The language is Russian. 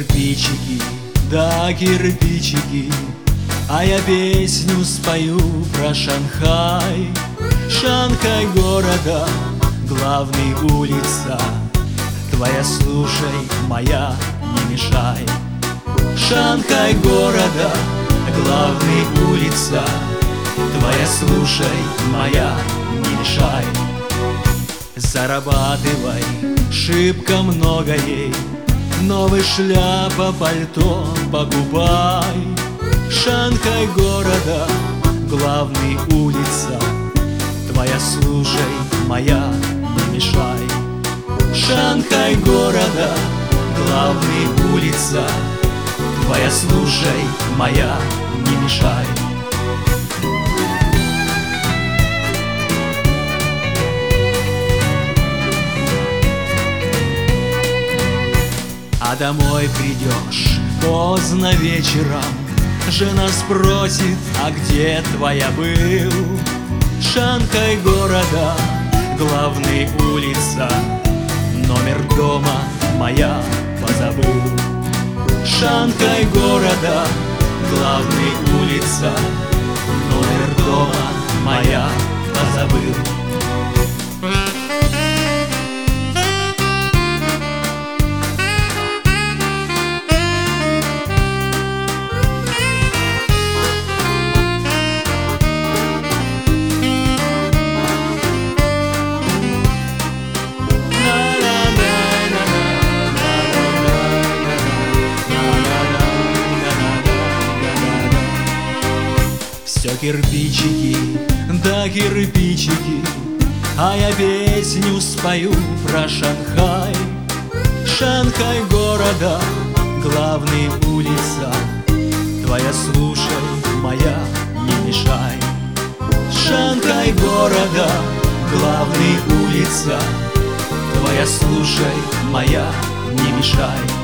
кирпичики, да кирпичики, а я песню спою про Шанхай. Шанхай города, главный улица, твоя слушай, моя не мешай. Шанхай города, главный улица, твоя слушай, моя не мешай. Зарабатывай шибко много ей, новый шляпа, пальто покупай. Шанхай города, главный улица, твоя слушай, моя не мешай. Шанхай города, главный улица, твоя слушай, моя не мешай. А домой придешь поздно вечером, жена спросит, а где твоя был? Шанхай города, главный улица, номер дома моя позабыл. Шанхай города, главный улица, номер дома моя позабыл. Все кирпичики, да кирпичики, а я песню спою про Шанхай. Шанхай города, главный улица, твоя слушай, моя не мешай. Шанхай города, главный улица, твоя слушай, моя не мешай.